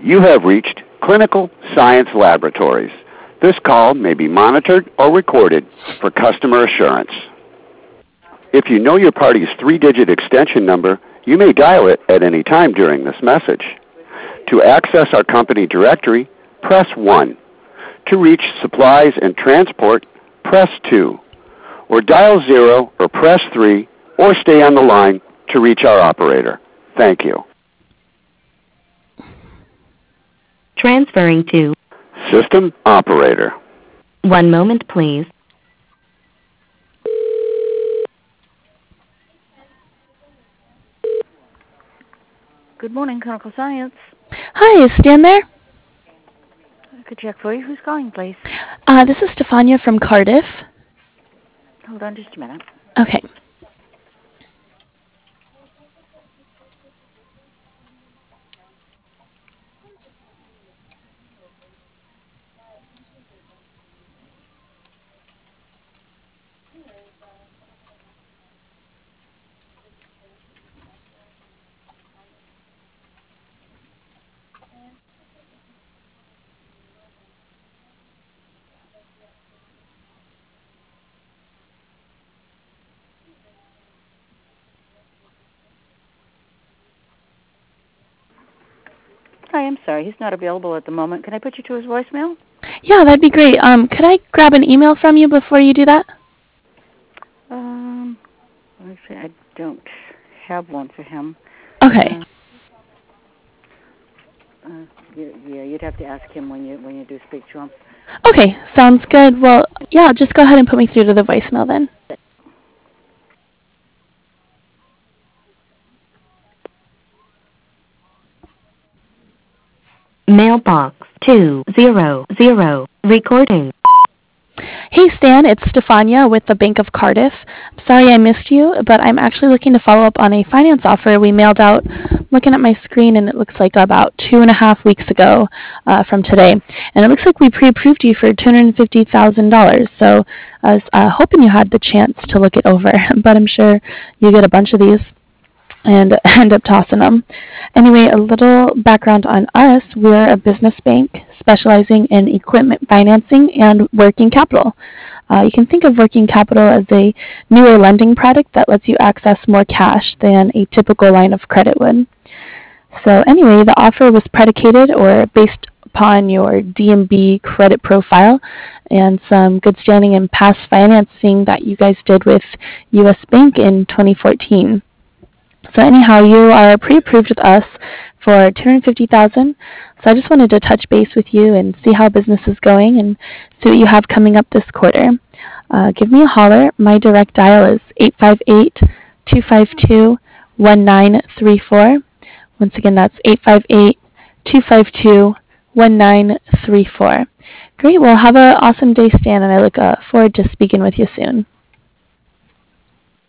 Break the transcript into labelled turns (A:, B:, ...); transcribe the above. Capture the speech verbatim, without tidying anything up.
A: You have reached Clinical Science Laboratories. This call may be monitored or recorded for customer assurance. If you know your party's three-digit extension number, you may dial it at any time during this message. To access our company directory, press one. To reach supplies and transport, press two. Or dial zero or press three, or stay on the line to reach our operator. Thank you.
B: Transferring to
A: System operator.
B: One moment, please.
C: Good morning, Clinical Science.
D: Hi, is Stan there?
C: I could check for you. Who's calling, please?
D: Uh, this is Stefania from Cardiff.
C: Hold on just a minute.
D: Okay.
C: Hi, I'm sorry. He's not available at the moment. Can I put you to his voicemail?
D: Yeah, that'd be great. Um, could I grab an email from you before you do that?
C: Um, actually, I don't have one for him.
D: Okay.
C: Uh, uh, yeah, you'd have to ask him when you when you do speak to him.
D: Okay, sounds good. Well, yeah, just go ahead and put me through to the voicemail then.
B: Mailbox two zero zero. Recording.
D: Hey, Stan, it's Stefania with the Bank of Cardiff. Sorry I missed you, but I'm actually looking to follow up on a finance offer we mailed out. Looking at my screen, and it looks like about two and a half weeks ago uh, from today. And it looks like we pre-approved you for two hundred fifty thousand dollars. So I was uh, hoping you had the chance to look it over, but I'm sure you get a bunch of these and end up tossing them. Anyway, a little background on us. We're a business bank specializing in equipment financing and working capital. Uh, you can think of working capital as a newer lending product that lets you access more cash than a typical line of credit would. So anyway, the offer was predicated or based upon your D M B credit profile and some good standing and past financing that you guys did with U S Bank in twenty fourteen. So anyhow, you are pre-approved with us for two hundred fifty thousand dollars. So I just wanted to touch base with you and see how business is going and see what you have coming up this quarter. Uh, give me a holler. My direct dial is eight five eight, two five two, one nine three four. Once again, that's eight five eight, two five two, one nine three four. Great. Well, have an awesome day, Stan, and I look uh, forward to speaking with you soon.